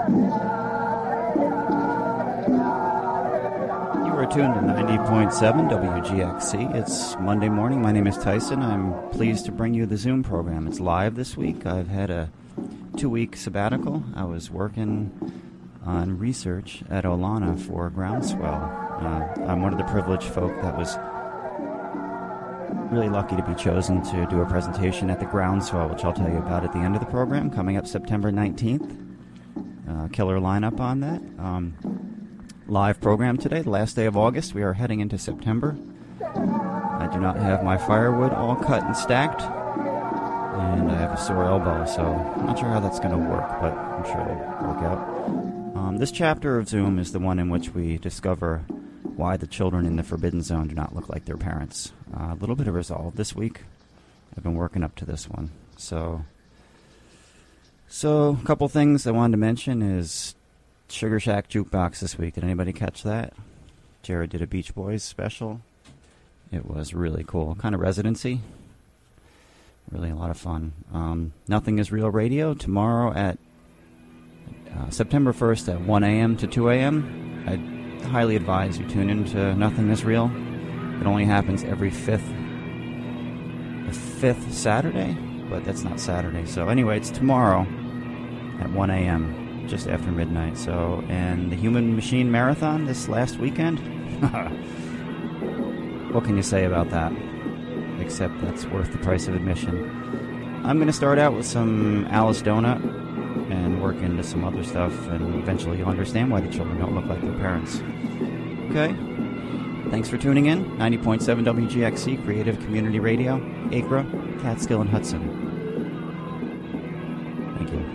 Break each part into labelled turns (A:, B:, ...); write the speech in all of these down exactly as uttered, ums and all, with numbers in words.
A: Tuned to ninety point seven W G X C. It's Monday morning. My name is Tyson. I'm pleased to bring you the Zoom program. It's live this week. I've had a two-week sabbatical. I was working on research at Olana for Groundswell. Uh, I'm one of the privileged folk that was really lucky to be chosen to do a presentation at the Groundswell, which I'll tell you about at the end of the program, coming up September nineteenth. Uh, killer lineup on that. Um, Live program today, the last day of August. We are heading into September. I do not have my firewood all cut and stacked, and I have a sore elbow, so I'm not sure how that's going to work, but I'm sure it'll work out. Um, this chapter of Zoom is the one in which we discover why the children in the Forbidden Zone do not look like their parents. Uh, a little bit of resolve this week. I've been working up to this one. So, so a couple things I wanted to mention is Sugar Shack Jukebox this week. Did anybody catch that? Jared did a Beach Boys special. It was really cool. Kind of residency. Really a lot of fun. Um, Nothing is Real Radio tomorrow at uh, September first at one a.m. to two a.m. I highly advise you tune in to Nothing is Real. It only happens every fifth, the fifth Saturday, but that's not Saturday. So anyway, it's tomorrow at one a.m. just after midnight. So, and the Human Machine Marathon this last weekend. What can you say about that? Except that's worth the price of admission. I'm going to start out with some Alice Donut and work into some other stuff, and eventually you'll understand why the children don't look like their parents. Okay? Thanks for tuning in. ninety point seven W G X C, Creative Community Radio, Acra, Catskill, and Hudson. Thank you.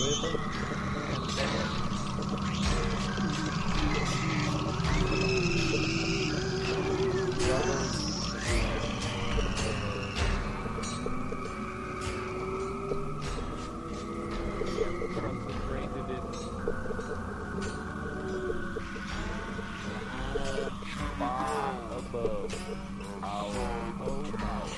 B: living and dance. Brothers concentrated in far above our own powers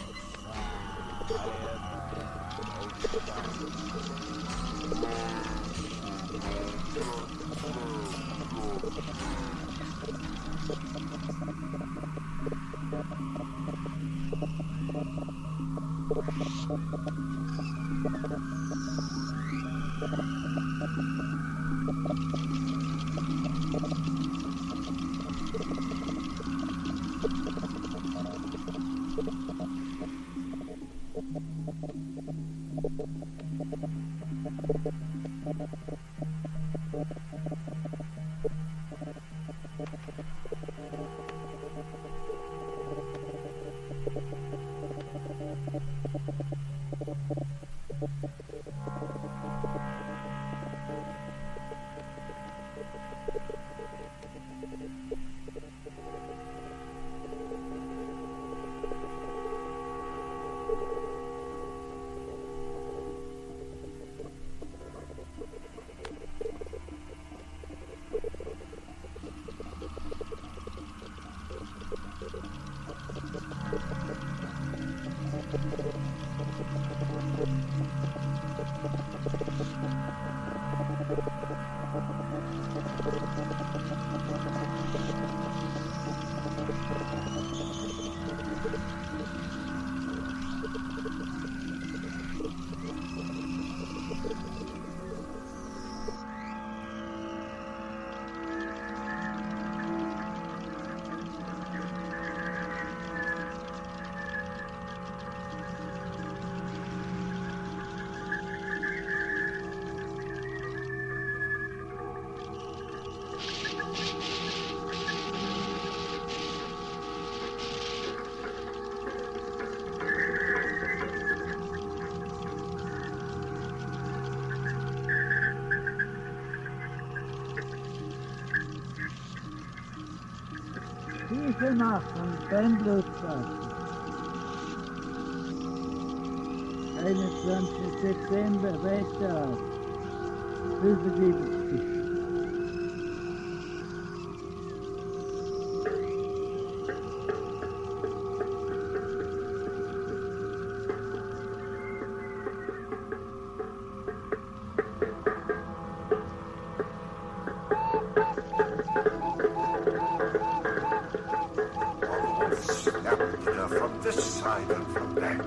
C: Diese Nacht am Steinbluttplatz, einundzwanzigster September, Wetter, fünfundsiebzig.
D: From this side and from that.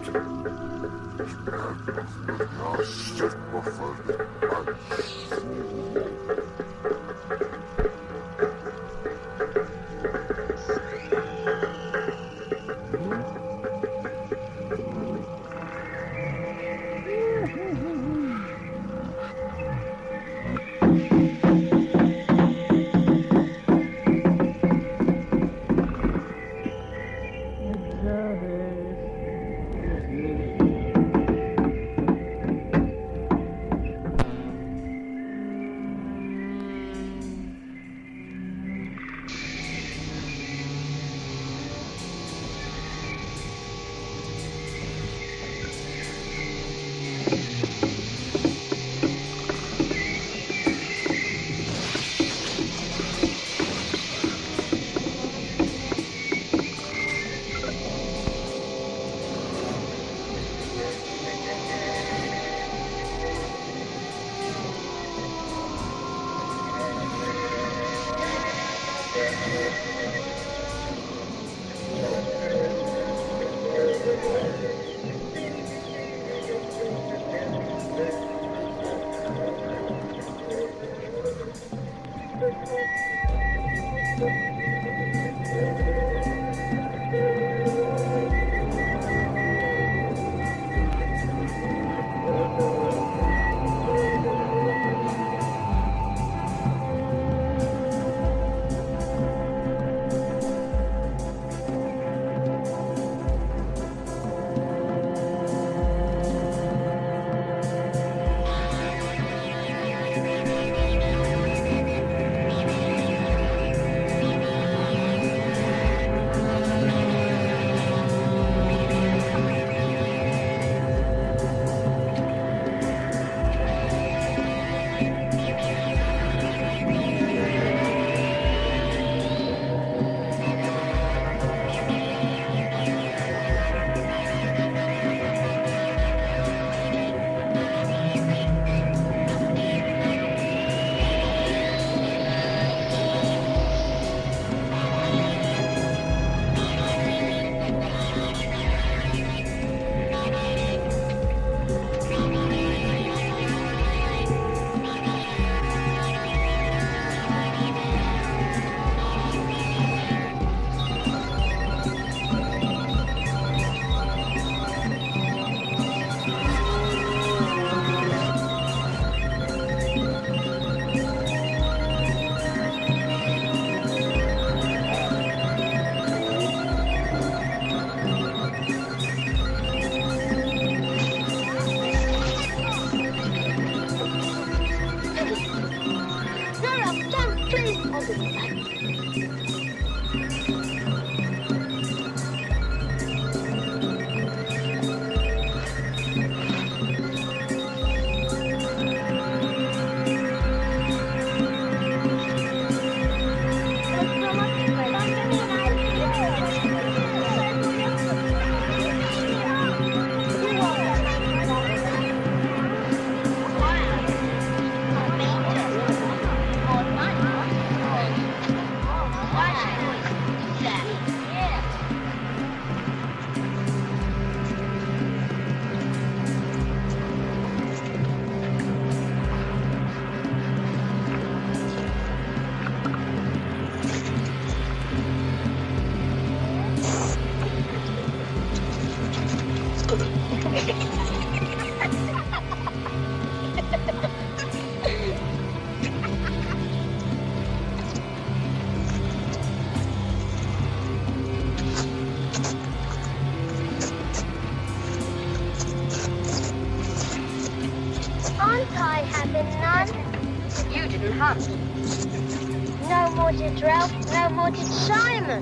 E: Aren't I having none?
F: You didn't hunt.
E: No more did Ralph, no more did Simon.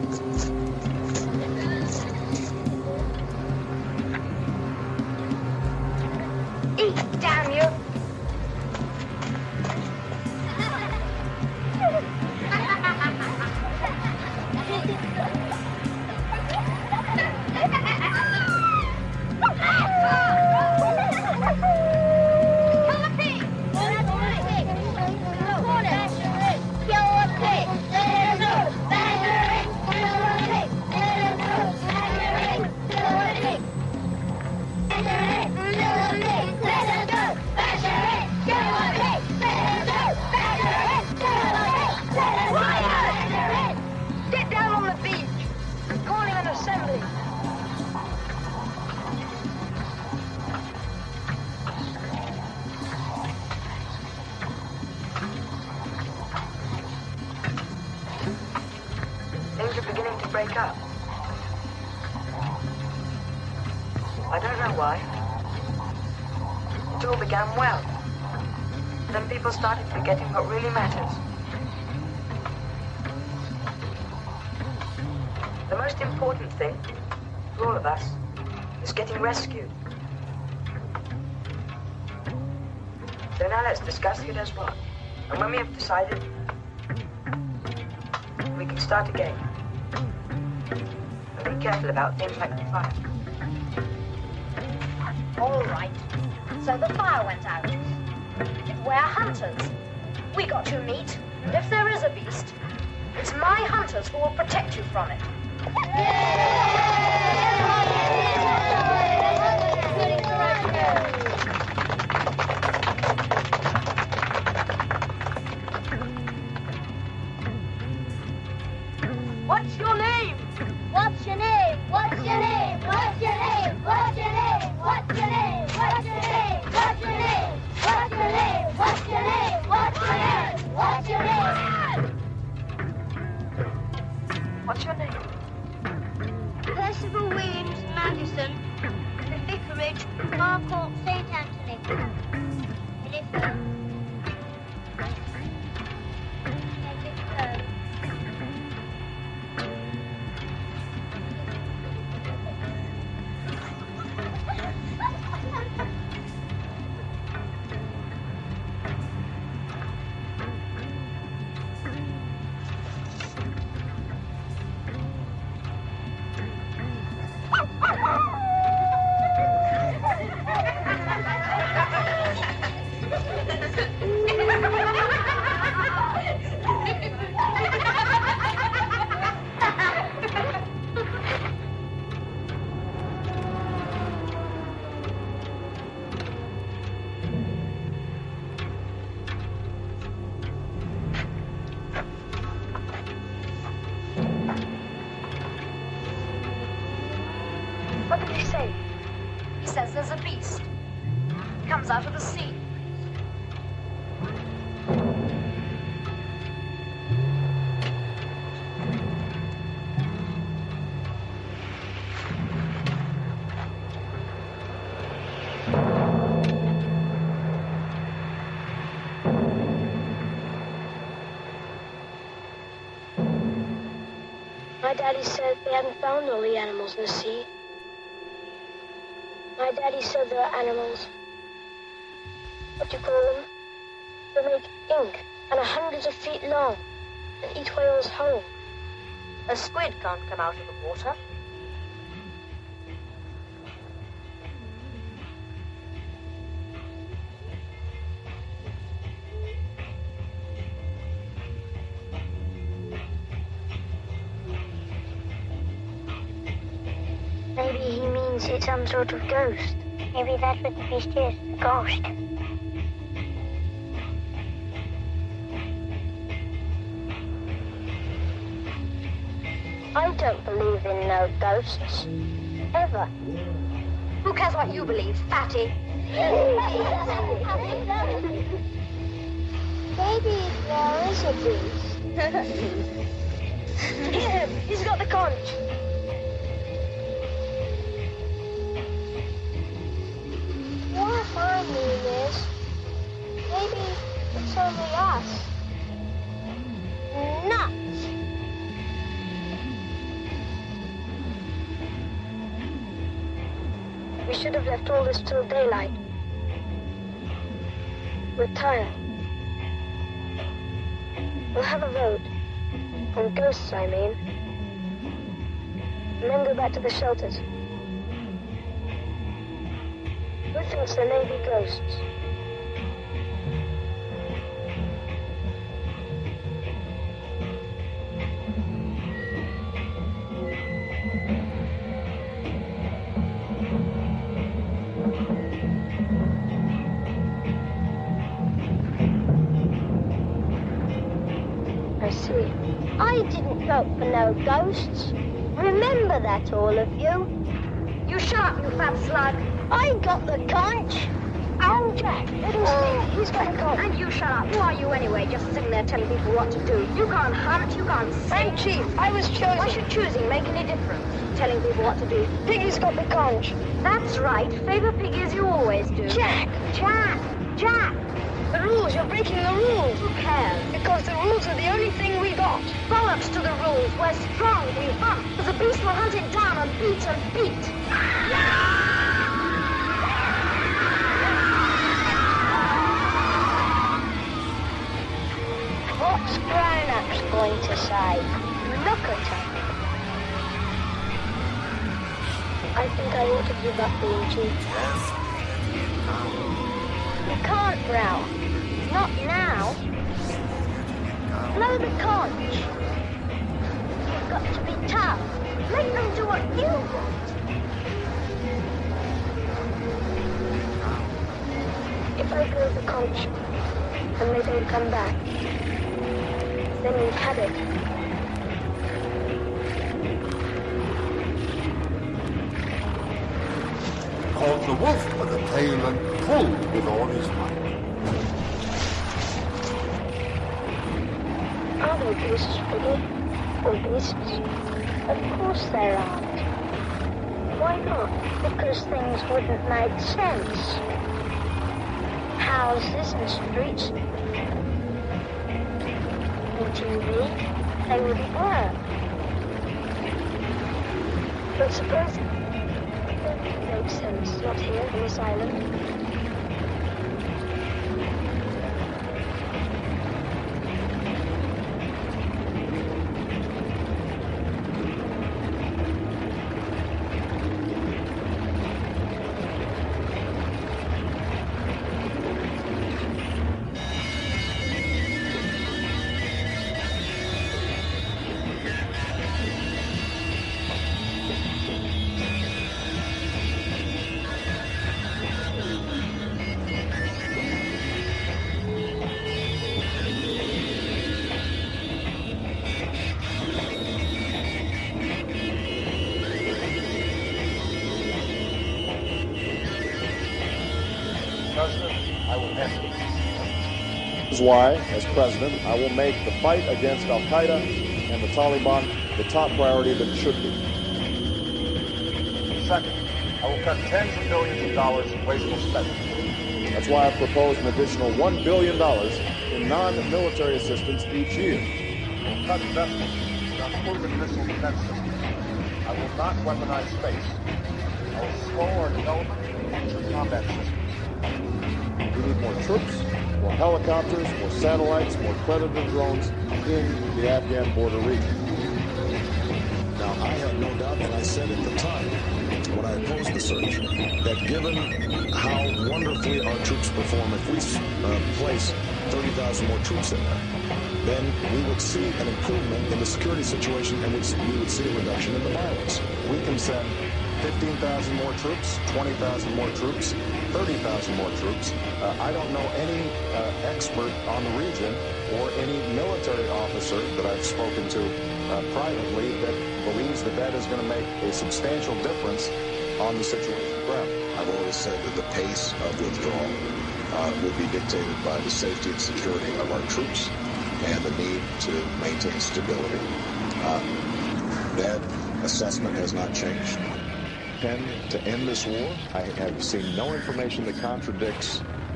F: Eat, damn you!
E: Get down on the beach. I'm calling an assembly.
G: Things are beginning to break up. I don't know why. It all began well. Then people started forgetting what really matters. The most important thing for all of us is getting rescued. So now let's discuss who does what. And when we have decided, we can start again. And be careful about things like the fire.
F: All right. So the fire went out. We're hunters. We got to meet, and if there is a beast, it's my hunters who will protect you from it.
E: What's your name? What's your name? What's your name? What's your name? What's your name? What's your name? What's your name? What's your name? What's your name? What's your name? What's your name? What's your name?
G: What's your name?
E: Percival Williams Madison, the Vicarage, Harcourt, Saint Anthony. And if uh, make it go.
F: What did he say? He says there's a beast. He comes out of the sea.
E: My daddy said they hadn't found all the animals in the sea. My daddy said there are animals. What do you call them? They make ink and are hundreds of feet long and eat whales whole.
F: A squid can't come out of the water.
E: Maybe he means it's some sort of ghost. Maybe that's what the beast is, a ghost. I don't believe in no ghosts. Ever.
F: Who cares what you believe, fatty?
E: Maybe there is a beast. Here, he's got the conch. What I mean is, Just nuts. We should have left all this till daylight. We're tired. We'll have a vote. On ghosts, I mean. And then go back to the shelters. Who thinks there may be ghosts? I see. I didn't vote for no ghosts. Remember that, all of you.
F: You shut up, you fat slug.
E: I got the conch. Oh, Jack, let him speak. He's got the conch.
F: And you shut up. Who are you anyway, just sitting there telling people what to do? You can't hunt, you can't sing.
E: I'm chief. I was chosen.
F: Why should choosing make any difference? Telling people what to do.
E: Piggy's got the conch.
F: That's right. Favor Piggy as you always do.
E: Jack!
F: Jack! Jack!
E: The rules. You're breaking the rules.
F: Who cares?
E: Because the rules are the only thing we got.
F: Bollocks to the rules. We're strong. We hunt. The beast will hunt it down and beat and beat.
E: What's grown-ups going to say? Look at him. I think I ought to give up being chief. You can't, Brow. Not now. Blow the conch. You've got to be tough. Make them do what you want. If I blow the conch and they don't come back, then we've had it.
D: Caught the wolf by the tail and pulled with all his might.
E: Are there ghosts, Piggy? Or beasts? Of course there aren't. Why not? Because things wouldn't make sense. Houses and streets and T V, they wouldn't work. But suppose it makes sense, not here in this island.
H: This is why, as president, I will make the fight against Al-Qaeda and the Taliban the top priority that it should be.
I: Second, I will cut tens of billions of dollars in wasteful spending.
H: That's why I've proposed an additional one billion dollars in non-military assistance each year.
I: I will cut investment in our proven missile defense system. I will not weaponize space. I will slow our development of future combat systems.
H: We need more troops, more helicopters, more satellites, more Predator drones in the Afghan border region.
J: Now, I have no doubt, and I said at the time, when I opposed the surge, that given how wonderfully our troops perform, if we uh, place thirty thousand more troops in there, then we would see an improvement in the security situation, and we would see a reduction in the violence. We can send fifteen thousand more troops, twenty thousand more troops, thirty thousand more troops. Uh, I don't know any uh, expert on the region or any military officer that I've spoken to uh, privately that believes that that is going to make a substantial difference on the situation on the ground. I've always said that the pace of withdrawal uh, will be dictated by the safety and security of our troops and the need to maintain stability. Uh, that assessment has not changed.
H: To end this war, I have seen no information that contradicts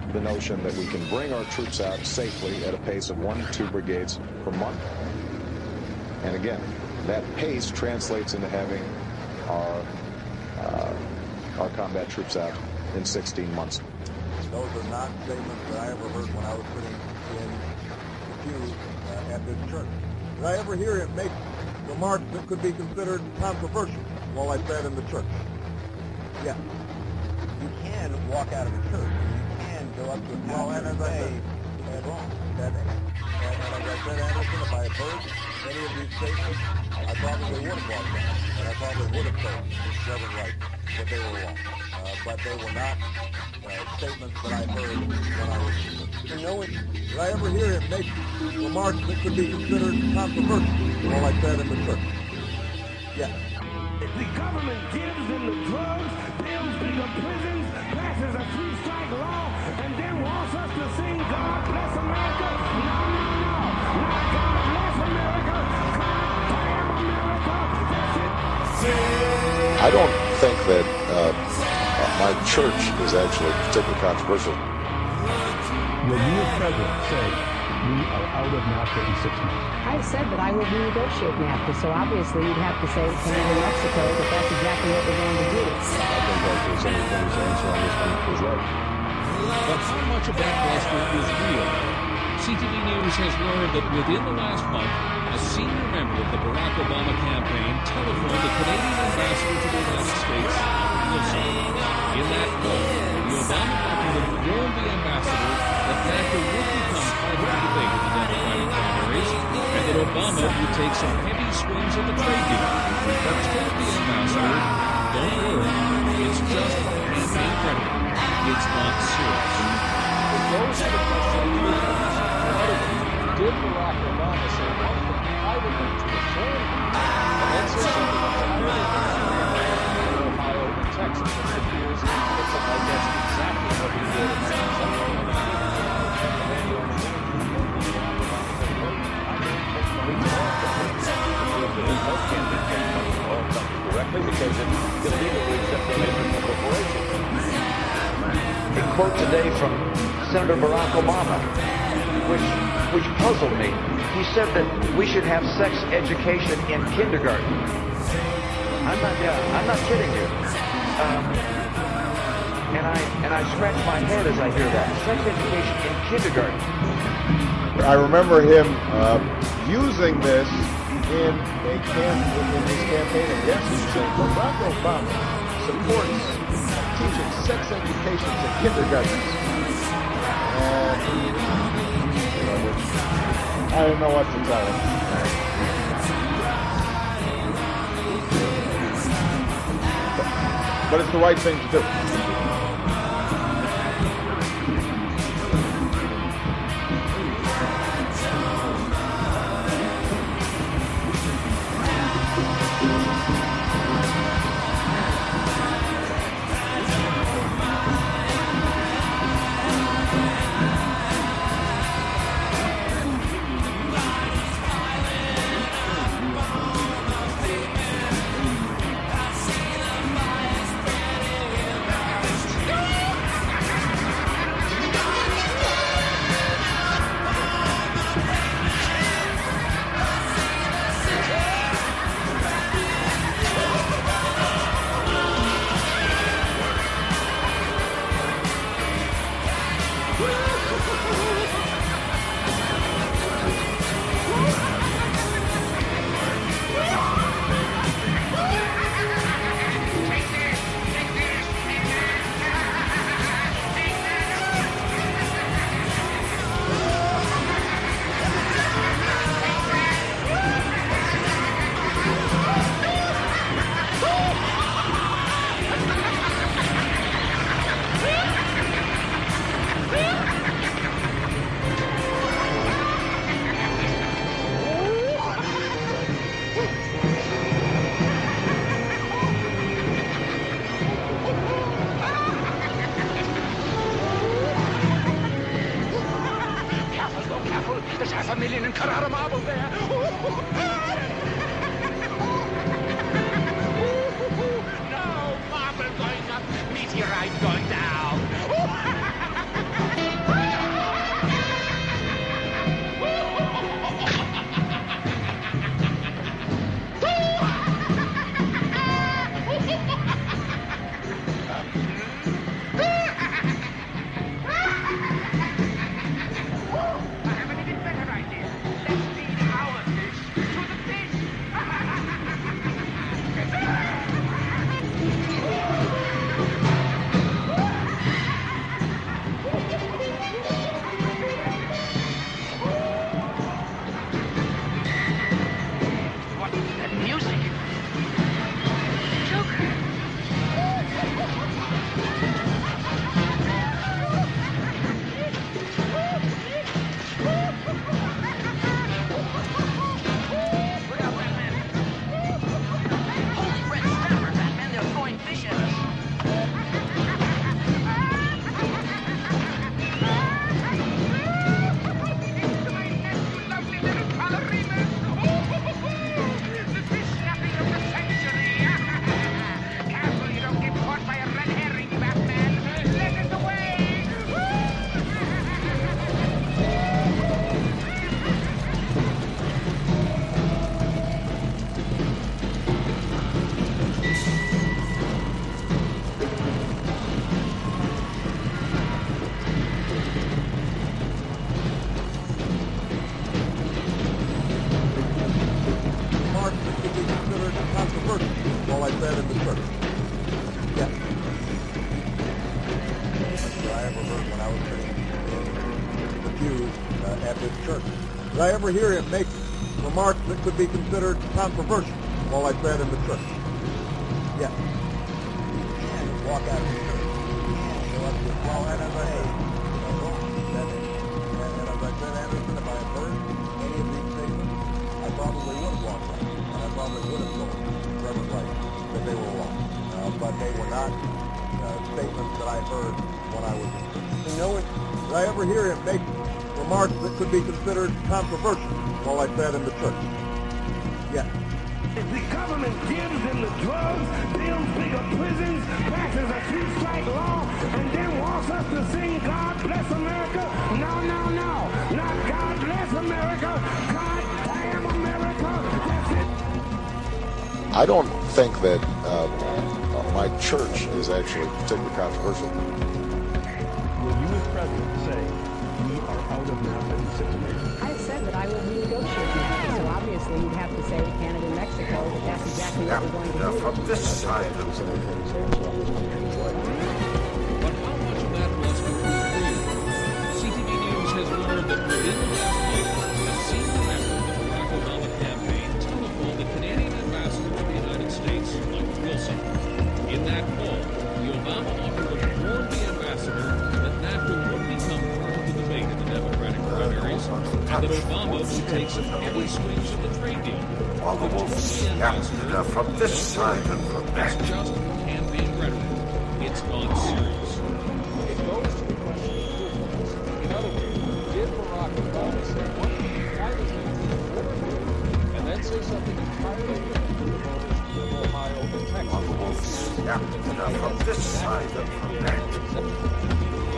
H: the notion that we can bring our troops out safely at a pace of one to two brigades per month. And again, that pace translates into having our uh, our combat troops out in sixteen months.
I: Those are not statements that I ever heard when I was sitting in the pew uh, at this church. Did I ever hear him make remarks that could be considered controversial while I sat in the church? Yeah. You can walk out of the church. You can go up to a pastor well, and, and say, that's wrong. That, and, and as I said, Anderson, if I had heard any of these statements, I probably would have walked out. And I probably would have told Reverend Wright that they were wrong. Uh, but they were not uh, statements that I heard when I was in no way. Did I ever hear him make remarks that could be considered controversial while I sat in the church? Yeah.
K: If the government gives them the drugs, builds bigger prisons, passes a three-strike law, and then wants us to sing God Bless America, no, no, no. Not God Bless America, God Damn America. That's it.
H: I don't think that uh, my church is actually particularly controversial.
L: Will you, as president, say we are out of NAFTA in six months?
M: I said that I would renegotiate NAFTA, so obviously you'd have to say to Canada and Mexico that that's exactly what we're going to do.
H: I think that the Senator's answer on this one is right.
N: But how much of that bluster is real? C T V News has learned that within the last month, a senior member of the Barack Obama campaign telephoned the Canadian ambassador to the United States. In that call, the Obama document warned the ambassador that NAFTA would become part of the debate in the Democratic primaries, and that Obama would take some heavy swings at the trade deal. But told the ambassador, don't worry, it's just campaign rhetoric. It's not serious.
B: It goes to the question of truthfulness. In other words, did Barack Obama say one thing privately to a friend, and then say something that's really in Ohio and Texas, and it appears it looks like that's exactly what he did in Arizona. Directly because it's illegal to accept donations from corporations.
O: A quote today from Senator Barack Obama, which which puzzled me. He said that we should have sex education in kindergarten. I'm not, yeah, I'm not kidding you. Um, and I and I scratch my head as I hear that. Sex education in kindergarten.
I: I remember him uh, using this in a camp in his campaign, and yes, he said Barack Obama supports teaching sex education to kindergartners. And you know, I don't know what to tell him. But, but it's the right thing to do.
K: There's half a million in Carrara marble there. No, marble going up, meteorite going down.
I: at this church. Did I ever hear him make remarks that could be considered controversial while I sat in the church? Yes. And walk out of the church. So that's just, well, and as I, and, and as I said, Anderson, if I had heard any of these statements, I probably would have walked out. And I probably would have told Reverend Wright that they were wrong. Uh, but they were not uh, statements that I heard when I was in church. You know, did I ever hear him make remarks that could be considered controversial while I sat in the church? Yes.
K: The government gives them the drugs, builds bigger prisons, passes a three-strike law, and then wants us to sing God Bless America? No, no, no. Not God Bless America. God damn America. That's it.
H: I don't think that uh, my church is actually particularly controversial.
L: Will you as president say we are out of NAFTA in six months?
M: I said that I will renegotiate NAFTA, so obviously you'd have to say to Canada and Mexico that that's exactly what we're going to
D: Now,
M: do.
D: from this side of the
N: But how much of that bluster is real? C T V News has learned that within the last month, a senior member of the Barack Obama campaign telephoned the Canadian ambassador to the United States, Mike Wilson. In that call, the Obama offer to warn the ambassador that NAFTA would become part of the debate in the Democratic primaries, and that Obama would take some heavy swings at the trade deal.
D: While the wolves yapped uh, from this side and from that.
N: It's just campaign rhetoric. It's gone serious.
B: It goes to the question of truthfulness. In other words, did Barack Obama say one thing privately to the voters and then say something entirely different to the voters in Ohio and Texas?
D: While the wolves yapped uh, from this side and from that.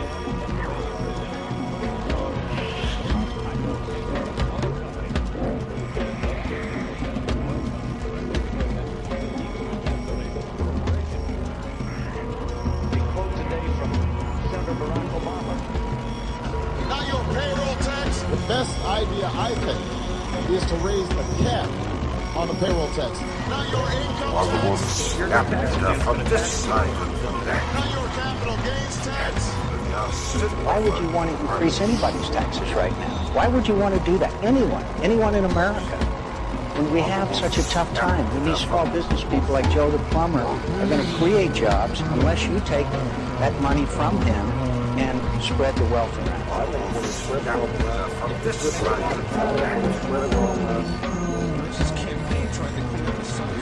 J: The best idea, I think, is to raise the cap on the payroll tax.
D: Not your income While the wolves yapped uh, from this side and from that.
J: Not your capital gains tax.
P: Why would you want to increase anybody's taxes right now? Why would you want to do that? Anyone, anyone in America. When we have such a tough time, when these small business people like Joe the plumber are going to create jobs unless you take that money from him and spread the wealth around.
D: While the wolves yapped uh, from this side and from that.
N: This is campaign trying to clean up the side.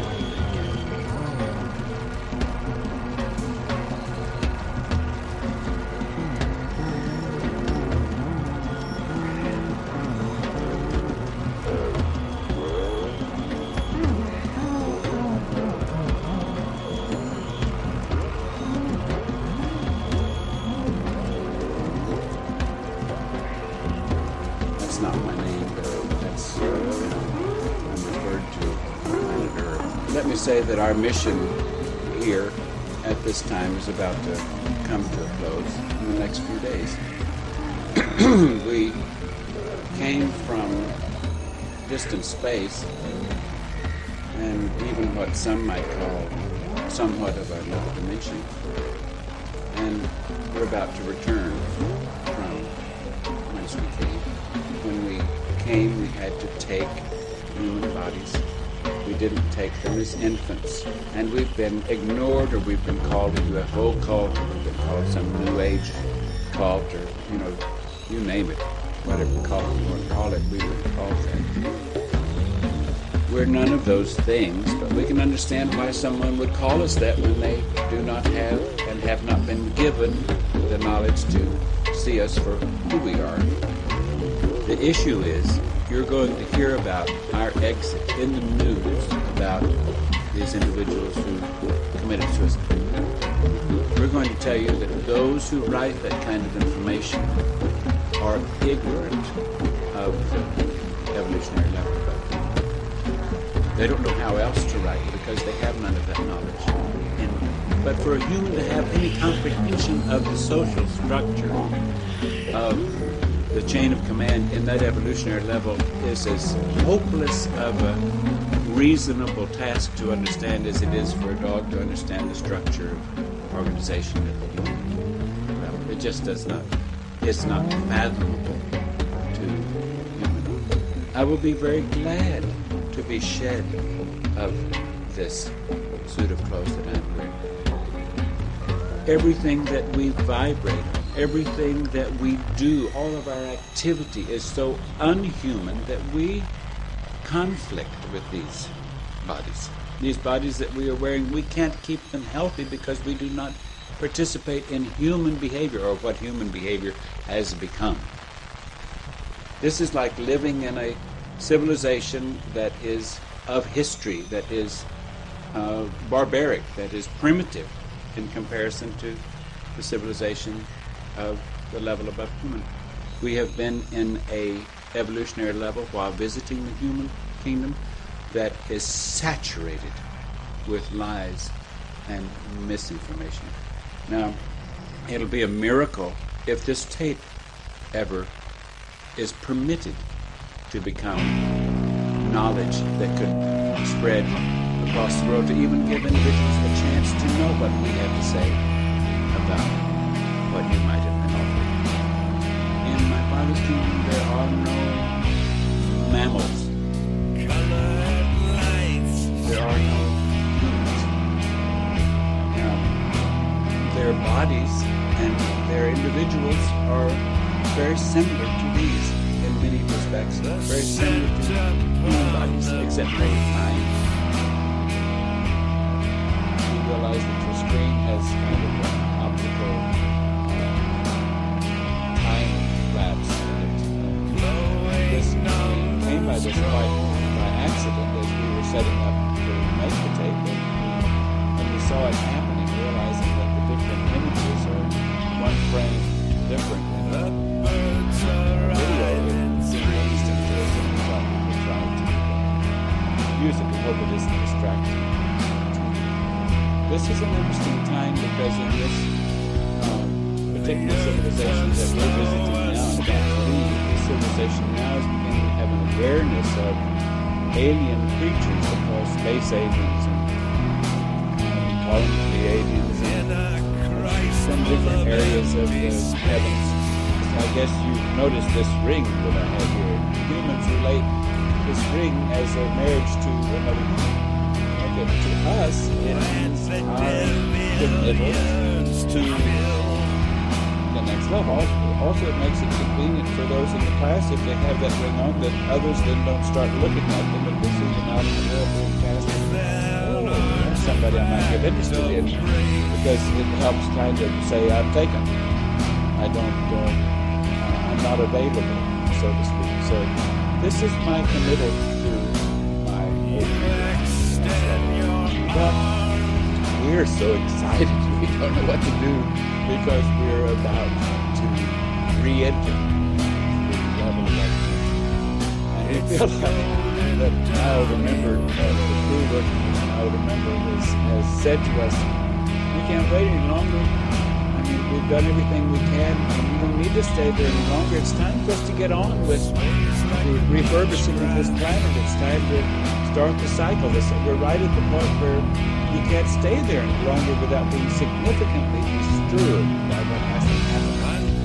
Q: Not my name, but that's uh, I'm referred to planet Earth. Let me say that our mission here at this time is about to come to a close in the next few days. We came from distant space and even what some might call somewhat of another dimension, and we're about to return from whence we came. When we came, we had to take human bodies. We didn't take them as infants. And we've been ignored, or we've been called a U F O cult, or we've been called some New Age cult, or, you know, you name it. Whatever cult you want to call it, we would call that. We're none of those things, but we can understand why someone would call us that when they do not have and have not been given the knowledge to see us for who we are. The issue is, you're going to hear about our exit in the news about these individuals who committed suicide. We're going to tell you that those who write that kind of information are ignorant of the evolutionary level. They don't know how else to write because they have none of that knowledge. And, but for a human to have any comprehension of the social structure of the chain of command in that evolutionary level is as hopeless of a reasonable task to understand as it is for a dog to understand the structure of organization at the human level. It just does not, it's not fathomable to to human. I will be very glad to be shed of this suit of clothes that I'm wearing. Everything that we vibrate, everything that we do, all of our activity is so unhuman that we conflict with these bodies. These bodies that we are wearing, we can't keep them healthy because we do not participate in human behavior or what human behavior has become. This is like living in a civilization that is of history, that is uh, barbaric, that is primitive in comparison to the civilization of the level above human. We have been in a evolutionary level while visiting the human kingdom that is saturated with lies and misinformation. Now, it'll be a miracle if this tape ever is permitted to become knowledge that could spread across the world, to even give individuals a chance to know what we have to say about what you might have been offering. In my Father's kingdom, there are no mammals. There are no humans. Now, their bodies and their individuals are very similar to these in many respects, very similar to human bodies, except for time. We realize that the screen has kind of an optical uh, time lapse in it. Uh, this, we came by this quite by accident as we were setting up to make the tape, and we, when we saw it happening, realizing that the different images are one frame different. And uh, video is instant to us, and we thought we would try to use it. We hope it isn't distracting. This is an interesting time because in this um, particular civilization that we're visiting now, and about to leave, this civilization now is beginning to have an awareness of alien creatures, they call space aliens, and we call them the aliens, and some different areas of the heavens. I guess you've noticed this ring that I have here. Humans relate this ring as a marriage to another human. Okay, to us, it means our committal to the next level. Also, it makes it convenient for those in the class, if they have that ring on, that others then don't start looking at them and they see them out in the world being cast. Oh, that's somebody I might get interested in, because it helps kind of say, I'm taken. I don't, uh, I'm not available, so to speak. So this is my committal to my But we're so excited we don't know what to do, because we're about to re-enter the level of activity. And it feels like that I'll remember, uh, the crew working with I'll remember has, has said to us, we can't wait any longer. I mean, we've done everything we can, and we don't need to stay there any longer. It's time for us to get on with the refurbishing of this planet. It's time to start the cycle. This, we're right at the point where you can't stay there any longer without being significantly disturbed by what has to happen.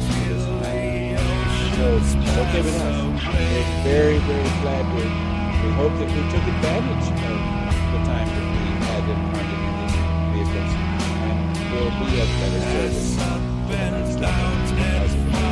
Q: So, okay with us. We're very, very glad we we hope that we took advantage of the time that we had incarnate in these vehicles, and will be of better service for the next level as we move.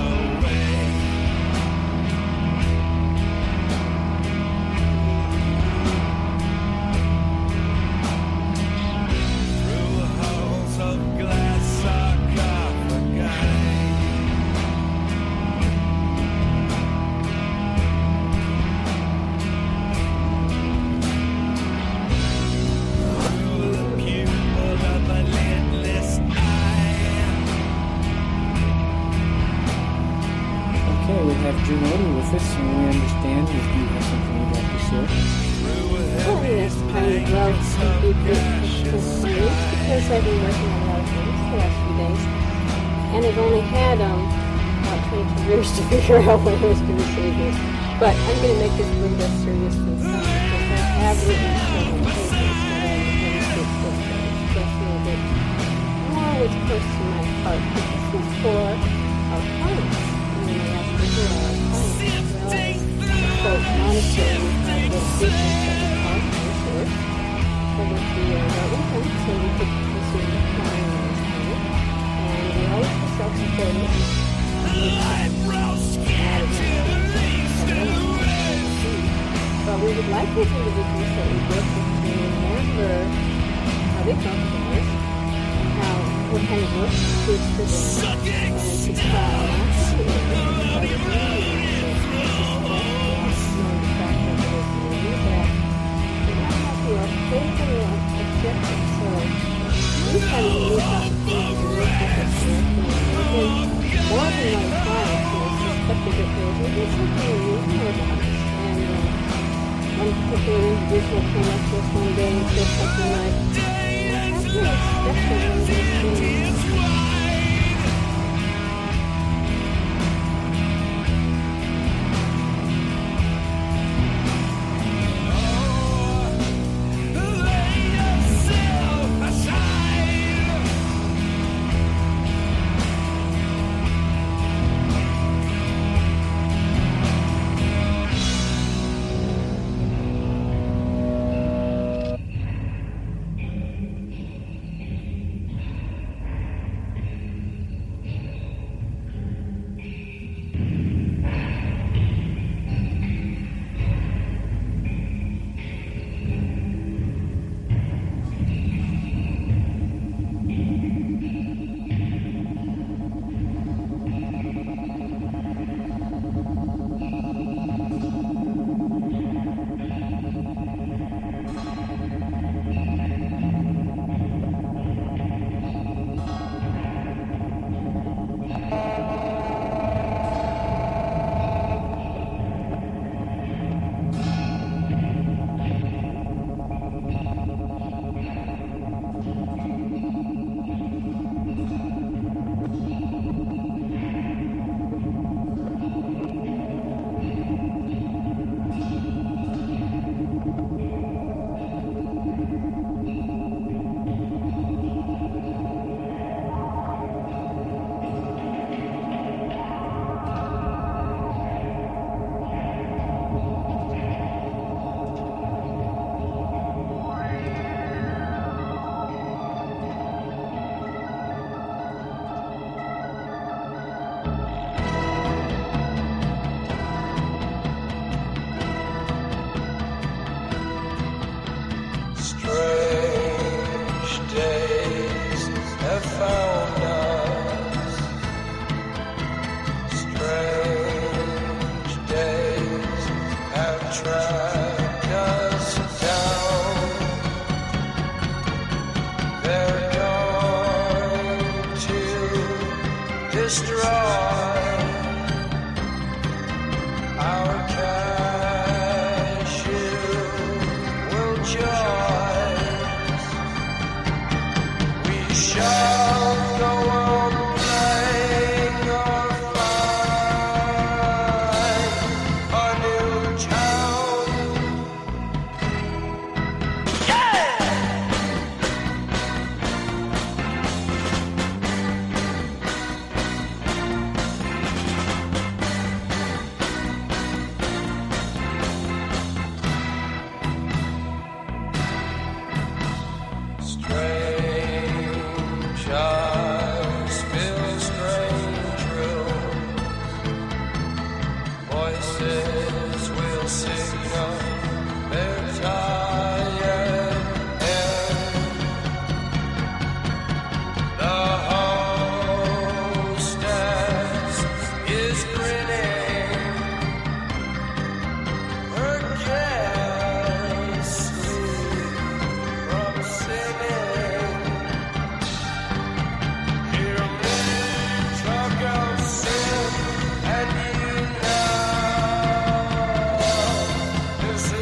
M: To figure out when I was going to say this, but I'm going to make this a little bit serious concern, because I have written several papers that I intend to express a little bit more what's close to my heart. But this is for our clients. I mean, I ask people, our clients, would like these individuals that we work with to remember how they come to us, and how, what kind of work is good for them, and to try not to do it, but really to respect us, knowing the fact that we're community, that we might not be our favorite objective. So we've had a unique opportunity to work with us directly. There have been more than one client who has suspected that there was maybe something unusual about us. And uh, one particular individual came up to us one day and said something like, I have to expect that one of these things.
K: This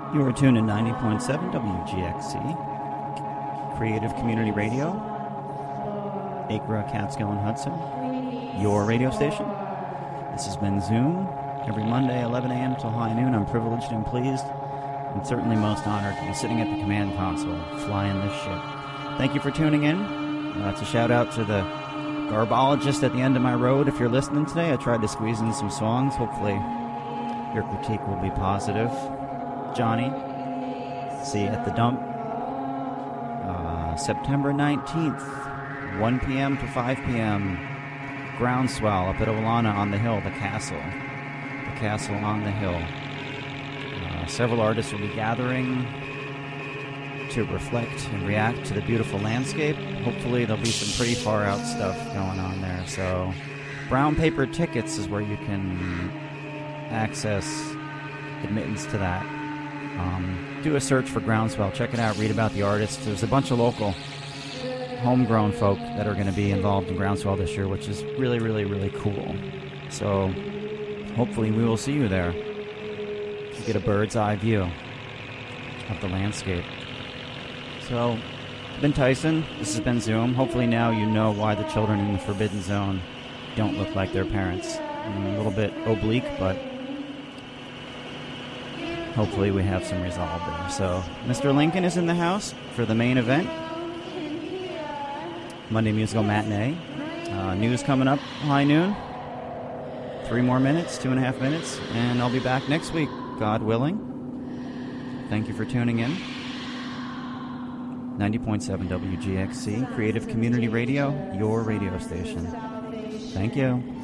A: You are tuned to ninety point seven W G X C, Creative Community Radio, Acra, Catskill, and Hudson, your radio station. This has been Zoom, every Monday, eleven a.m. till high noon. I'm privileged and pleased, and certainly most honored to be sitting at the command console, flying this ship. Thank you for tuning in. Uh, that's a shout-out to the garbologist at the end of my road. If you're listening today, I tried to squeeze in some songs. Hopefully your critique will be positive. Johnny, see you at the dump. Uh, September nineteenth, one p.m. to five p.m. Groundswell up at Olana on the Hill, the castle. The castle on the hill. Uh, several artists will be gathering to reflect and react to the beautiful landscape. Hopefully there'll be some pretty far out stuff going on there. So brown paper tickets is where you can access admittance to that. Um, do a search for Groundswell. Check it out. Read about the artists. There's a bunch of local homegrown folk that are going to be involved in Groundswell this year, which is really, really, really cool. So hopefully we will see you there to get a bird's eye view of the landscape. So, I've been Tyson. This has been Zoom. Hopefully now you know why the children in the Forbidden Zone don't look like their parents. A little bit oblique, but hopefully we have some resolve there. So, Mister Lincoln is in the house for the main event. Monday Musical Matinee. Uh, news coming up high noon. Three more minutes, two and a half minutes, and I'll be back next week, God willing. Thank you for tuning in. ninety point seven W G X C, Creative Community Radio, your radio station. Thank you.